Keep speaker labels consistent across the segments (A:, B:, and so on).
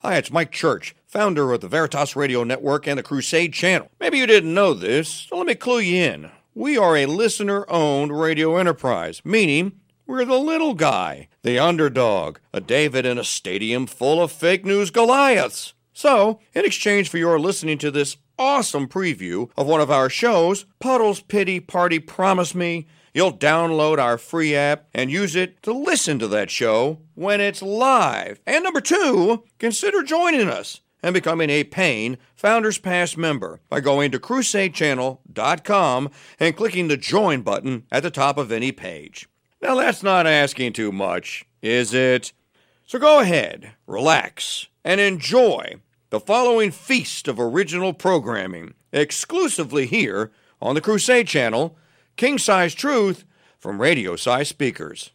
A: Hi, it's Mike Church, founder of the Veritas Radio Network and the Crusade Channel. Maybe you didn't know this, so let me clue you in. We are a listener-owned radio enterprise, meaning we're the little guy, the underdog, a David in a stadium full of fake news Goliaths. So, in exchange for your listening to this awesome preview of one of our shows, Puddle's Pity Party Promise Me, you'll download our free app and use it to listen to that show when it's live. And number 2, consider joining us and becoming a paying Founders Pass member by going to crusadechannel.com and clicking the join button at the top of any page. Now that's not asking too much, is it? So go ahead, relax, and enjoy the following feast of original programming exclusively here on the Crusade Channel, King-Size Truth from radio-size speakers.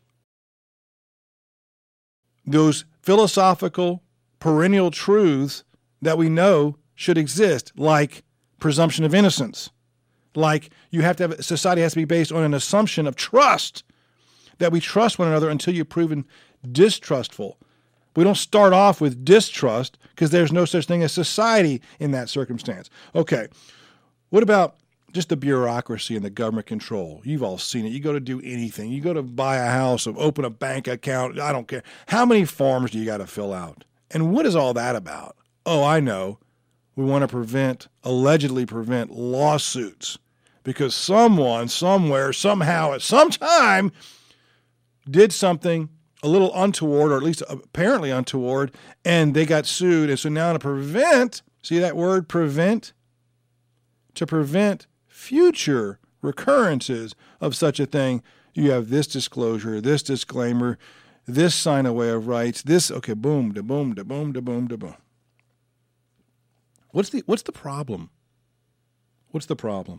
B: Those philosophical, perennial truths that we know should exist, like presumption of innocence, like society has to be based on an assumption of trust, that we trust one another until you're proven distrustful. We don't start off with distrust because there's no such thing as society in that circumstance. Okay, what about just the bureaucracy and the government control? You've all seen it. You go to do anything. You go to buy a house, or open a bank account. I don't care. How many forms do you got to fill out? And what is all that about? Oh, I know. We want to allegedly prevent lawsuits because someone, somewhere, somehow, at some time did something a little untoward, or at least apparently untoward, and they got sued. And so now to prevent, see that word, prevent? To prevent future recurrences of such a thing, you have this disclosure, this disclaimer, this sign away of rights, this, okay, boom, da boom, da boom, da boom, da boom. What's the problem? What's the problem?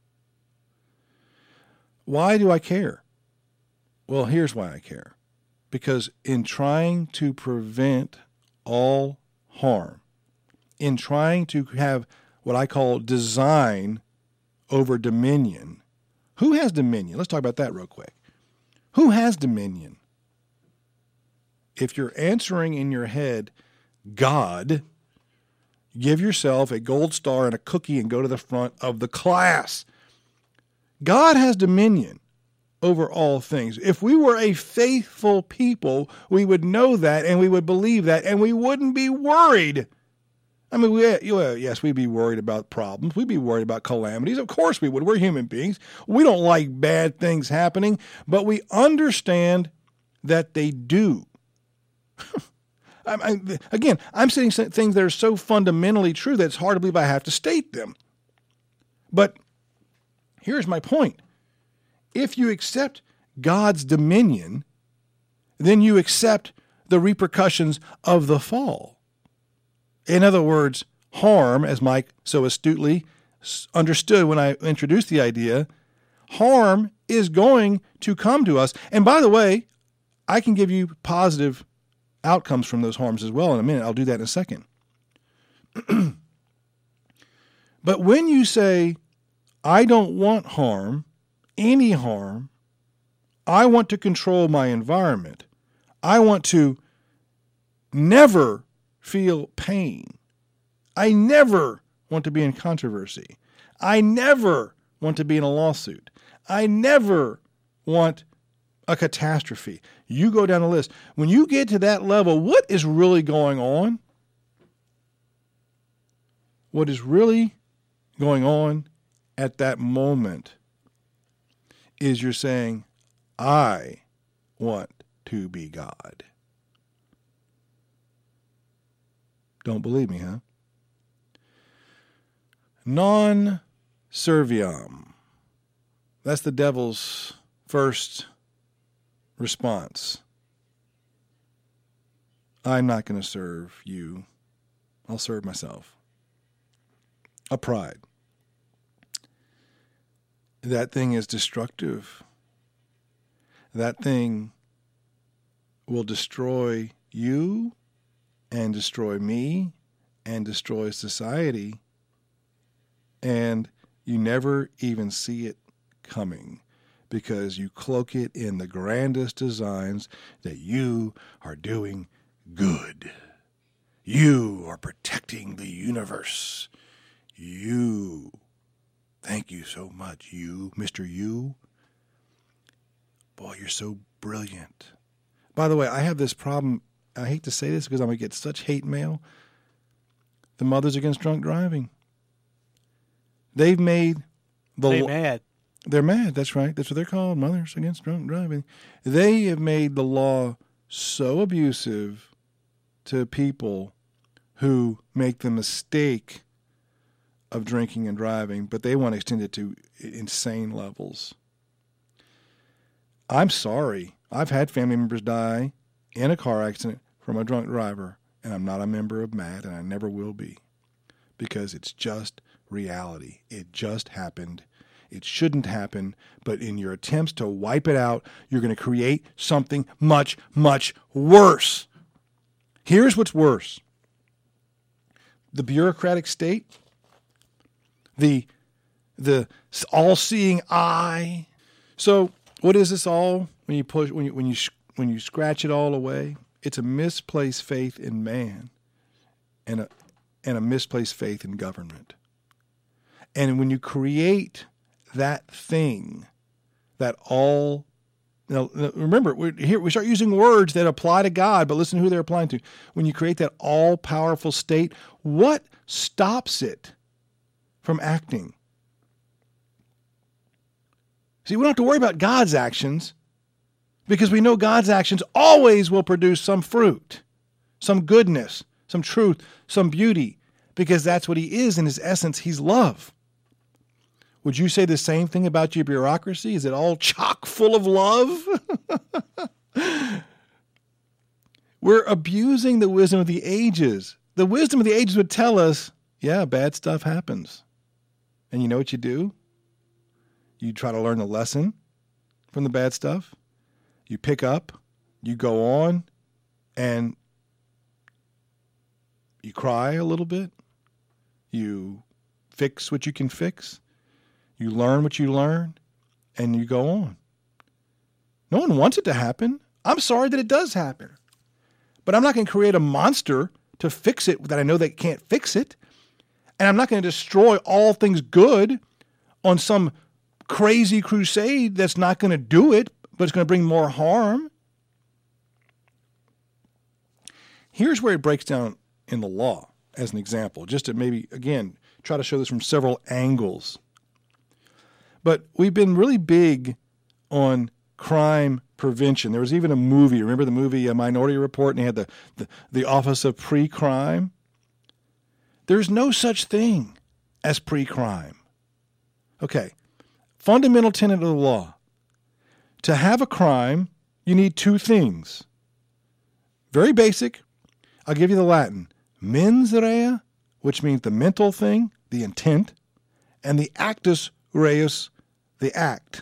B: Why do I care? Well, here's why I care. Because in trying to prevent all harm, in trying to have what I call design over dominion, who has dominion? Let's talk about that real quick. Who has dominion? If you're answering in your head, God, give yourself a gold star and a cookie and go to the front of the class. God has dominion over all things. If we were a faithful people, we would know that and we would believe that and we wouldn't be worried. I mean, yes, we'd be worried about problems. We'd be worried about calamities. Of course we would. We're human beings. We don't like bad things happening, but we understand that they do. Again, I'm saying things that are so fundamentally true that it's hard to believe I have to state them. But here's my point. If you accept God's dominion, then you accept the repercussions of the fall. In other words, harm, as Mike so astutely understood when I introduced the idea, harm is going to come to us. And by the way, I can give you positive outcomes from those harms as well in a minute. I'll do that in a second. But when you say, I don't want harm, any harm, I want to control my environment, I want to never feel pain, I never want to be in controversy, I never want to be in a lawsuit, I never want a catastrophe. You go down the list. When you get to that level, what is really going on? What is really going on at that moment is you're saying, I want to be God. Don't believe me, huh? Non serviam. That's the devil's first response. I'm not going to serve you. I'll serve myself. A pride. That thing is destructive. That thing will destroy you and destroy me and destroy society. And you never even see it coming because you cloak it in the grandest designs that you are doing good. You are protecting the universe. You. Thank you so much, you, Mr. You. Boy, you're so brilliant. By the way, I have this problem. I hate to say this because I'm going to get such hate mail. The Mothers Against Drunk Driving. They've made
C: mad.
B: They're mad. That's right. That's what they're called, Mothers Against Drunk Driving. They have made the law so abusive to people who make the mistake of drinking and driving, but they want to extend it to insane levels. I'm sorry. I've had family members die in a car accident from a drunk driver, and I'm not a member of MAD, and I never will be, because it's just reality. It just happened. It shouldn't happen, but in your attempts to wipe it out, you're going to create something much, much worse. Here's what's worse. The bureaucratic state, the all-seeing eye. So what is this all? When you scratch it all away, it's a misplaced faith in man and a misplaced faith in government. And when you create that thing, that all, now remember, we start using words that apply to God, but listen to who they're applying to. When you create that all-powerful state, what stops it from acting? See, we don't have to worry about God's actions because we know God's actions always will produce some fruit, some goodness, some truth, some beauty, because that's what he is in his essence. He's love. Would you say the same thing about your bureaucracy? Is it all chock full of love? We're abusing the wisdom of the ages. The wisdom of the ages would tell us, yeah, bad stuff happens. And you know what you do? You try to learn the lesson from the bad stuff. You pick up, you go on, and you cry a little bit. You fix what you can fix. You learn what you learn, and you go on. No one wants it to happen. I'm sorry that it does happen. But I'm not going to create a monster to fix it that I know that can't fix it. And I'm not going to destroy all things good on some crazy crusade that's not going to do it, but it's going to bring more harm. Here's where it breaks down in the law as an example, just to maybe, again, try to show this from several angles. But we've been really big on crime prevention. There was even a movie. Remember the movie Minority Report? And they had the Office of Pre-Crime. There's no such thing as pre-crime. Okay. Fundamental tenet of the law. To have a crime, you need two things. Very basic. I'll give you the Latin. Mens rea, which means the mental thing, the intent, and the actus reus, the act.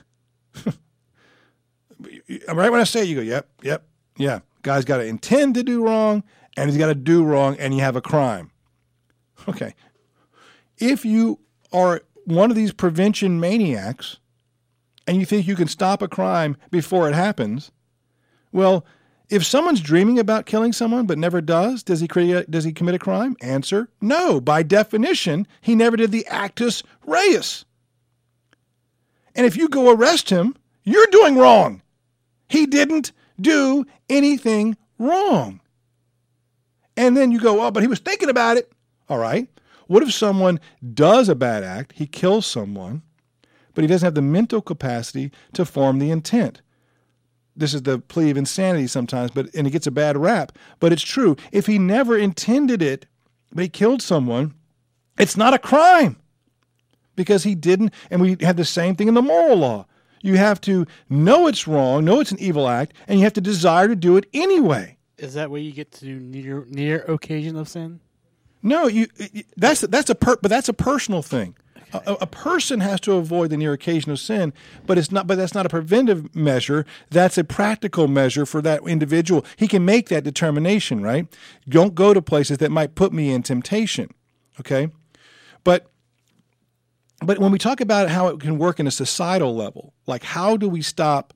B: Right when I say it, you go, yep. Guy's got to intend to do wrong, and he's got to do wrong, and you have a crime. Okay. If you are one of these prevention maniacs, and you think you can stop a crime before it happens, well, if someone's dreaming about killing someone but never does he commit a crime? Answer, no. By definition, he never did the actus reus. And if you go arrest him, you're doing wrong. He didn't do anything wrong. And then you go, oh, but he was thinking about it. All right. What if someone does a bad act, he kills someone, but he doesn't have the mental capacity to form the intent? This is the plea of insanity sometimes, and it gets a bad rap. But it's true. If he never intended it, but he killed someone, it's not a crime because he didn't. And we have the same thing in the moral law. You have to know it's wrong, know it's an evil act, and you have to desire to do it anyway.
C: Is that where you get to near occasion of sin?
B: No, that's a personal thing. Okay. A person has to avoid the near occasion of sin, but that's not a preventive measure. That's a practical measure for that individual. He can make that determination, right? Don't go to places that might put me in temptation. Okay? But when we talk about how it can work in a societal level, like how do we stop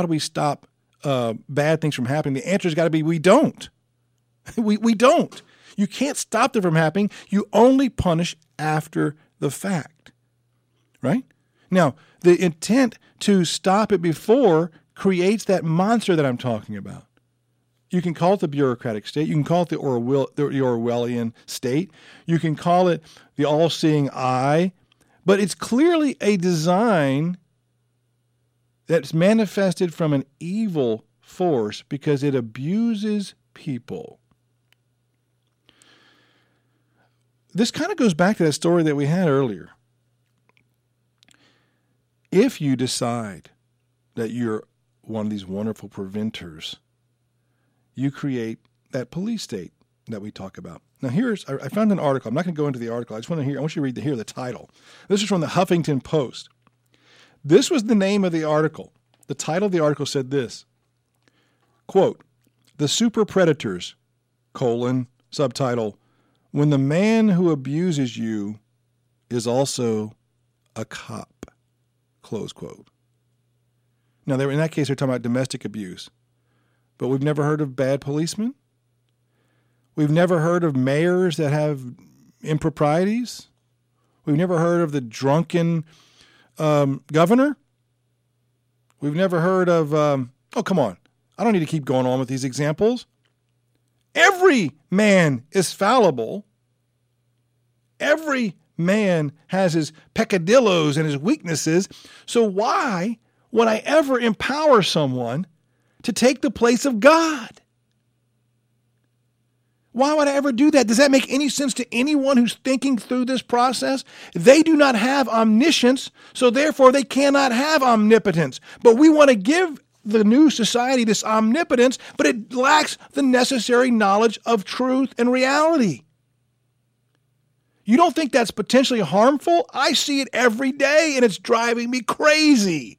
B: bad things from happening? The answer's got to be we don't. We don't. You can't stop them from happening. You only punish after the fact, right? Now, the intent to stop it before creates that monster that I'm talking about. You can call it the bureaucratic state. You can call it the Orwellian state. You can call it the all-seeing eye. But it's clearly a design that's manifested from an evil force because it abuses people. This kind of goes back to that story that we had earlier. If you decide that you're one of these wonderful preventers, you create that police state that we talk about. Now, I found an article. I'm not going to go into the article. I want you to hear the title. This is from the Huffington Post. This was the name of the article. The title of the article said this, quote, "The Super Predators, subtitle, when the man who abuses you is also a cop," close quote. Now, in that case, they're talking about domestic abuse. But we've never heard of bad policemen. We've never heard of mayors that have improprieties. We've never heard of the drunken governor. We've never heard of, oh, come on. I don't need to keep going on with these examples. Every man is fallible. Every man has his peccadillos and his weaknesses. So why would I ever empower someone to take the place of God? Why would I ever do that? Does that make any sense to anyone who's thinking through this process? They do not have omniscience, so therefore they cannot have omnipotence. But we want to give the new society this omnipotence, but it lacks the necessary knowledge of truth and reality. You don't think that's potentially harmful? I see it every day, and it's driving me crazy.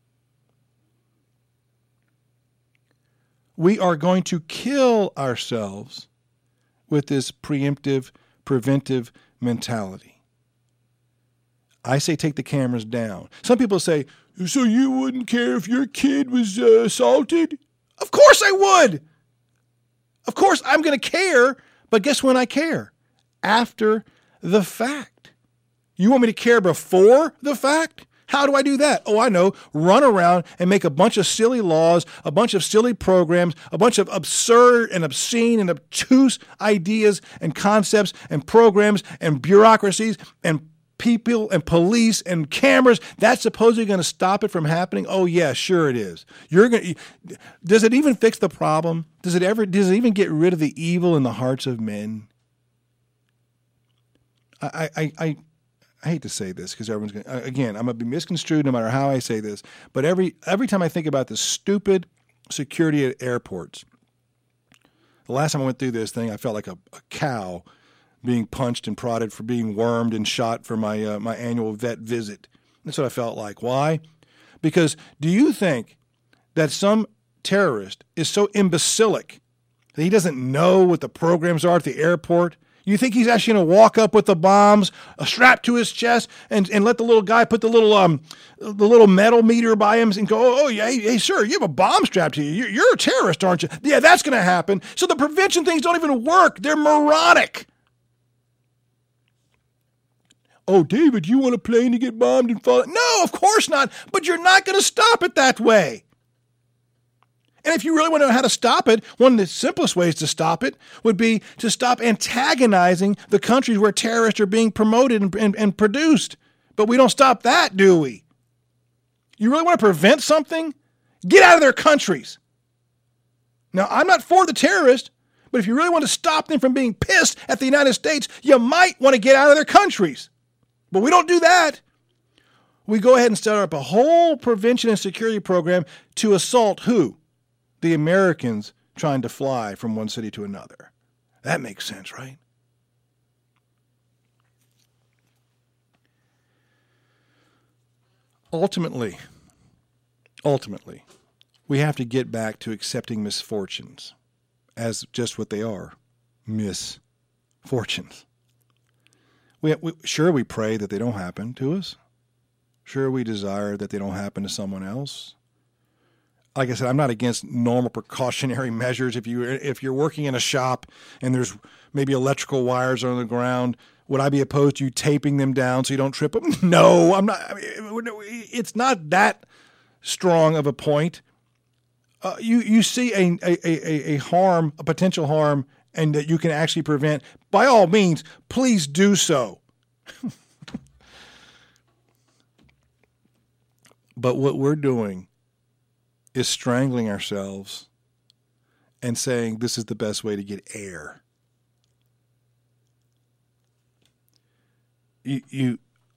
B: We are going to kill ourselves with this preemptive, preventive mentality. I say take the cameras down. Some people say, so you wouldn't care if your kid was assaulted? Of course I would. Of course I'm going to care, but guess when I care? After the fact. You want me to care before the fact? How do I do that? Oh, I know. Run around and make a bunch of silly laws, a bunch of silly programs, a bunch of absurd and obscene and obtuse ideas and concepts and programs and bureaucracies and people and police and cameras. That's supposedly going to stop it from happening? Oh, yeah, sure it is. Does it even fix the problem? Does it even get rid of the evil in the hearts of men? I hate to say this because everyone's going to, again, I'm going to be misconstrued no matter how I say this, but every time I think about the stupid security at airports, the last time I went through this thing, I felt like a cow being punched and prodded for being wormed and shot for my my annual vet visit. That's what I felt like. Why? Because do you think that some terrorist is so imbecilic that he doesn't know what the programs are at the airport? You think he's actually going to walk up with the bombs strapped to his chest and let the little guy put the little metal meter by him and go, oh yeah, hey sir, you have a bomb strapped to you. You're a terrorist, aren't you? Yeah, that's going to happen. So the prevention things don't even work. They're moronic. Oh, David, you want a plane to get bombed and fall? No, of course not. But you're not going to stop it that way. And if you really want to know how to stop it, one of the simplest ways to stop it would be to stop antagonizing the countries where terrorists are being promoted and produced. But we don't stop that, do we? You really want to prevent something? Get out of their countries. Now, I'm not for the terrorists, but if you really want to stop them from being pissed at the United States, you might want to get out of their countries. But we don't do that. We go ahead and start up a whole prevention and security program to assault who? The Americans trying to fly from one city to another. That makes sense, right? Ultimately, we have to get back to accepting misfortunes as just what they are, misfortunes. Sure, we pray that they don't happen to us. Sure, we desire that they don't happen to someone else. like I said, I'm not against normal precautionary measures. If you're working in a shop and there's maybe electrical wires on the ground, would I be opposed to you taping them down so you don't trip them? No, I'm not. I mean, it's not that strong of a point. You see a harm, a potential harm, and that you can actually prevent. By all means, please do so. But what we're doing is strangling ourselves and saying this is the best way to get air. You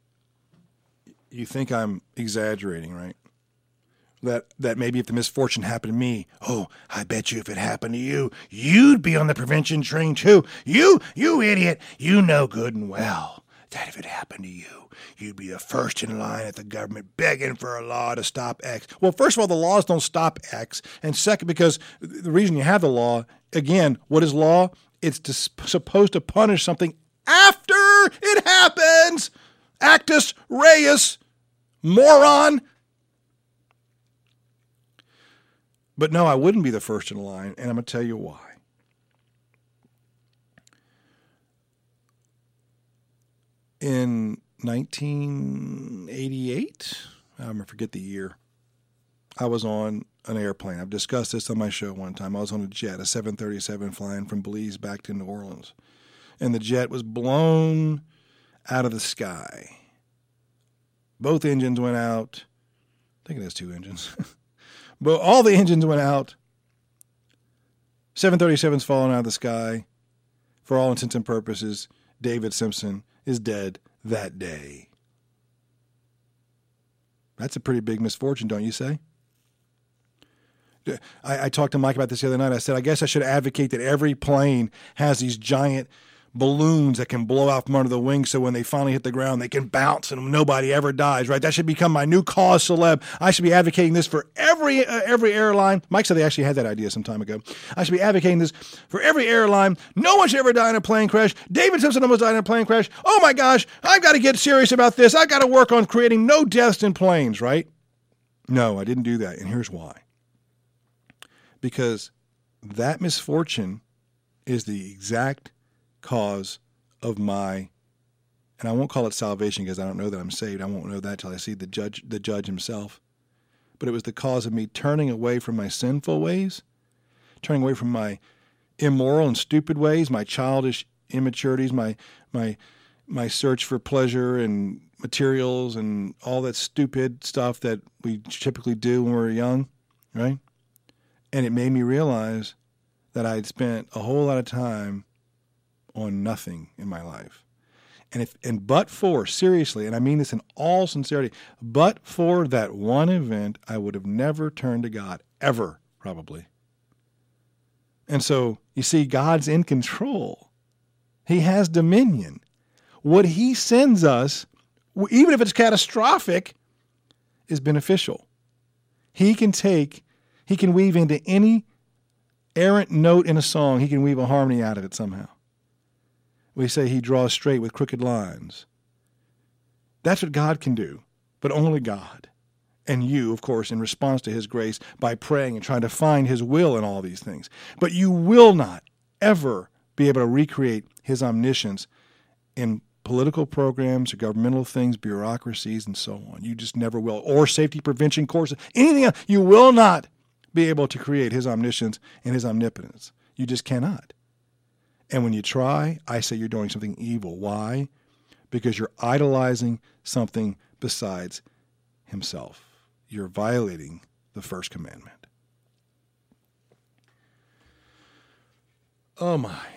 B: think I'm exaggerating, right? That maybe if the misfortune happened to me, oh, I bet you if it happened to you, you'd be on the prevention train too. You idiot, you know good and well that if it happened to you, you'd be the first in line at the government begging for a law to stop X. Well, first of all, the laws don't stop X. And second, because the reason you have the law, again, what is law? It's supposed to punish something after it happens. Actus reus, moron. But no, I wouldn't be the first in line, and I'm going to tell you why. In 1988, I'm going to forget the year, I was on an airplane. I've discussed this on my show one time. I was on a jet, a 737 flying from Belize back to New Orleans. And the jet was blown out of the sky. Both engines went out. I think it has two engines. But all the engines went out. 737's falling out of the sky. For all intents and purposes, David Simpson is dead that day. That's a pretty big misfortune, don't you say? I talked to Mike about this the other night. I said, I guess I should advocate that every plane has these giant balloons that can blow out from under the wings so when they finally hit the ground, they can bounce and nobody ever dies, right? That should become my new cause celeb. I should be advocating this for every airline. Mike said they actually had that idea some time ago. I should be advocating this for every airline. No one should ever die in a plane crash. David Simpson almost died in a plane crash. Oh my gosh, I've got to get serious about this. I've got to work on creating no deaths in planes, right? No, I didn't do that, and here's why. Because that misfortune is the exact cause of my, and I won't call it salvation because I don't know that I'm saved. I won't know that till I see the judge himself. But it was the cause of me turning away from my sinful ways, turning away from my immoral and stupid ways, my childish immaturities, my search for pleasure and materials and all that stupid stuff that we typically do when we're young, right? And it made me realize that I'd spent a whole lot of time on nothing in my life. But for, seriously, and I mean this in all sincerity, but for that one event, I would have never turned to God, ever, probably. And so, you see, God's in control. He has dominion. What he sends us, even if it's catastrophic, is beneficial. He can weave into any errant note in a song, he can weave a harmony out of it somehow. We say he draws straight with crooked lines. That's what God can do, but only God. And you, of course, in response to his grace, by praying and trying to find his will in all these things. But you will not ever be able to recreate his omniscience in political programs or governmental things, bureaucracies, and so on. You just never will. Or safety prevention courses, anything else. You will not be able to create his omniscience and his omnipotence. You just cannot. And when you try, I say you're doing something evil. Why? Because you're idolizing something besides himself. You're violating the first commandment. Oh my.